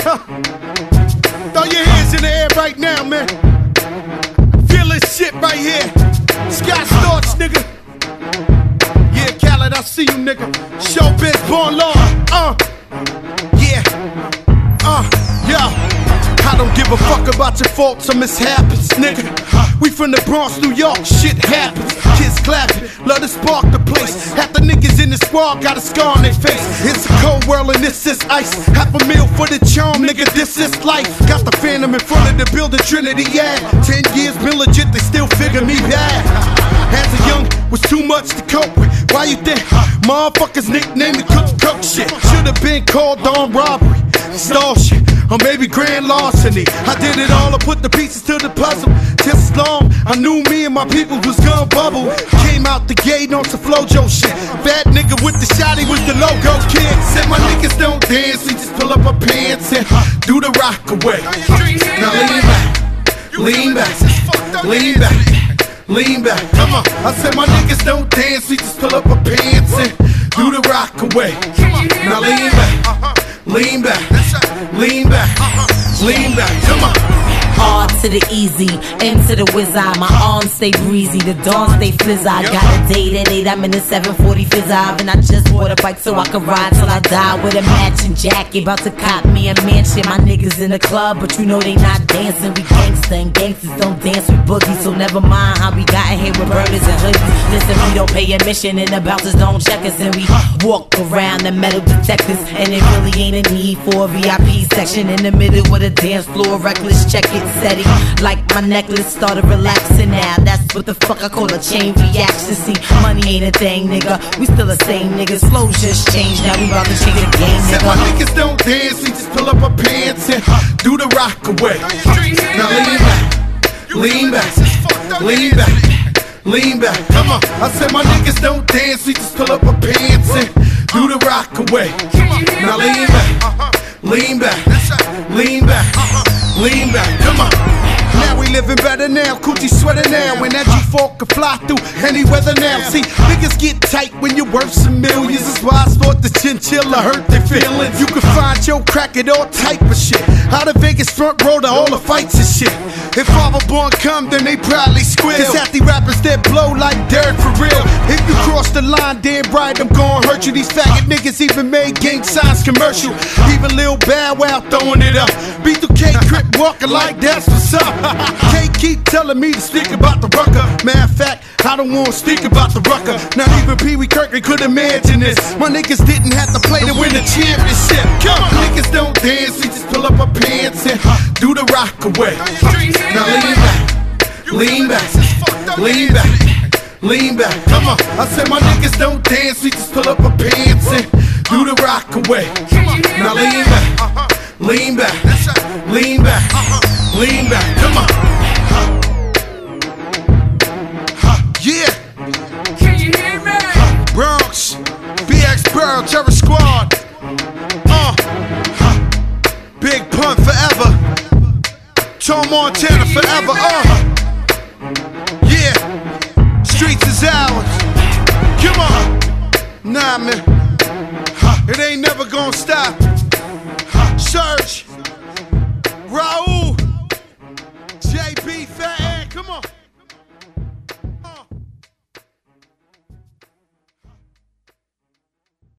Throw your hands in the air right now, man. Feel this shit right here. Scott Storch, nigga. Yeah, Khaled, I see you, nigga. Showbiz, born law. Yeah. Yeah. I don't give a fuck about your faults or mishaps, nigga. We from the Bronx, New York, shit happens. Kids clapping, love to spark the place. Half the niggas in the squad got a scar on their face. It's a cold world and this is ice. Half a meal for the charm, nigga, this is life. Got the Phantom in front of the building, Trinity, yeah. 10 years been legit, they still figure me bad. As a young, was too much to cope with. Why you think motherfuckers nicknamed me cook shit? Should've been called on robbery, stall shit, or maybe grand larceny. I did it all, I put the pieces to the puzzle. Just as long I knew me and my people was gonna bubble. Came out the gate on some Flojo shit. Bad nigga with the shotty was the logo kid. Said my niggas don't dance, we just pull up our pants and do the rock away. Now lean back, lean back, lean back, lean back. Come on. I said my niggas don't dance, we just pull up our pants and do the rock away. Now lean back, lean back, lean back, lean back. Come on. R to the easy, M to the whiz eye. My arms stay breezy, the dawn stay fizz. I got a date at 8, I'm in the 740 fizz eye. And I just bought a bike so I can ride till I die with a matching jacket. About to cop me a mansion. My niggas in the club, but you know they not dancing. We gangsta and gangsters don't dance with boogies. So never mind how we got in here with burners and hoodies. Listen, we don't pay admission and the bouncers don't check us. And we walk around the metal detectors. And it really ain't a need for a VIP section in the middle with a dance floor. Reckless, check it. Steady, like my necklace started relaxing now. That's what the fuck I call a chain reaction. See, money ain't a thing, nigga. We still the same niggas. Flow just changed, now we about to change the game, nigga. Said my niggas don't dance, we just pull up our pants and do the rock away. Now lean back, lean back, lean back, lean back. Come on. I said my niggas don't dance, we just pull up our pants and do the rock away. Now lean back, lean back, lean back. Lean back, come on. Now we living better now, coochie sweater now. And that G4 can fly through any weather now. See, niggas get tight when you're worth some millions. That's why I thought the chinchilla hurt their feelings. You can find your crack at all type of shit. Out of Vegas front row to all the fights and shit. If Father Born come, then they probably squeal. Cause half the rappers that blow like Derek for real. If you cross the line, damn right, I'm gon' hurt you. These faggot niggas even made gang signs commercial. Even Lil Bow Wow throwing it up. B2K Crip walking like that's what's up. Can't keep telling me to speak about the rucker. Matter of fact, I don't wanna speak about the rucker. Not even Pee Wee Kirkland could imagine this. My niggas didn't have to play to win the championship. Come on. Niggas don't dance, we just pull up our pants and do the rock away. Now lean back, lean back, lean back, lean back. Come on. I said my niggas don't dance, we just pull up our pants and do the rock away. Now lean back, lean back, lean back, lean back. Come on. Yeah. Can you hear me? Bronx, BX Burrow, Terror Squad. Big Pun forever. Tom Montana forever. Yeah. Streets is ours. Come on. Nah, man. It ain't never gonna stop. Search. Raul. JB Fat Ant. Come on.